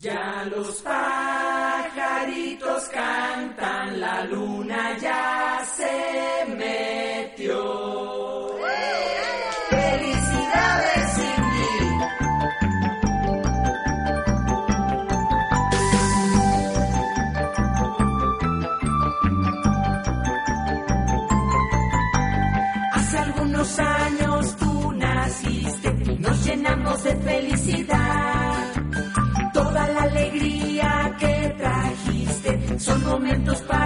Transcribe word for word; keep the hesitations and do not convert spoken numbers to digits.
Ya los pajaritos cantan, la luna ya se metió. ¡Felicidades, Cindy! Hace algunos años tú naciste, nos llenamos de felicidad. Toda la alegría que trajiste son momentos para